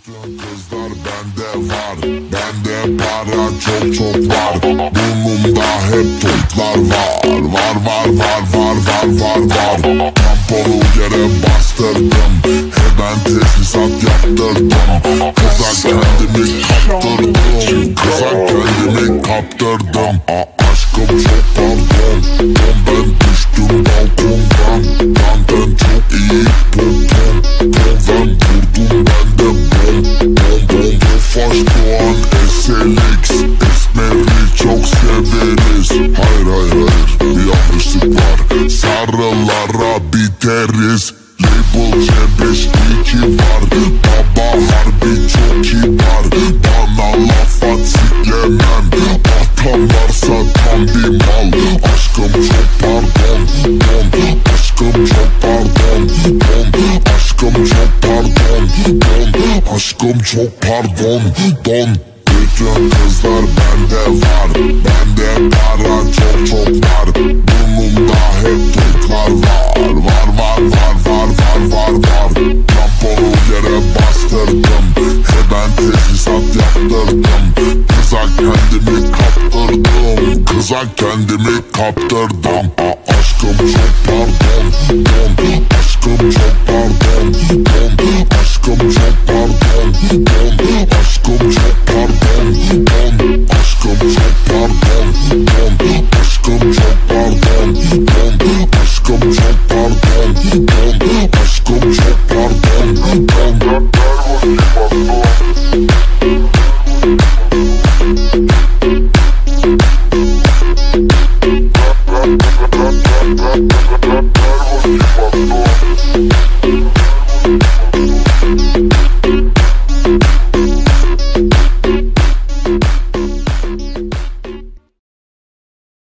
Kızlar bende var, bende para çok var. Burnumda hep toplar var. Tamponu yere bastırdım, hemen tesisat yaptırdım. Kıza kendimi kaptırdım. Aşkım çok pardon, ben düştüm balkondan. Benden çok iyi pompon, ben vurdum ben de bom. Tofaş Doğan SLX, esmeri çok severiz. Hayır, bir yanlışlık var, sarılara biteriz. Label C5-2 var, baba harbi çok kibar. Bana laf at siklemem, atarlarsa tam bir mal. Aşkım çok pardon, aşkım çok pardon, aşkım çok pardon, aşkım çok pardon, Bütün kızlar bende var, bende para çok var. Burnumda hep toplar var. Tamponu yere bastırdım, hemen tesisat yaptırdım. Kıza kendimi kaptırdım. Aşkım çok pardon,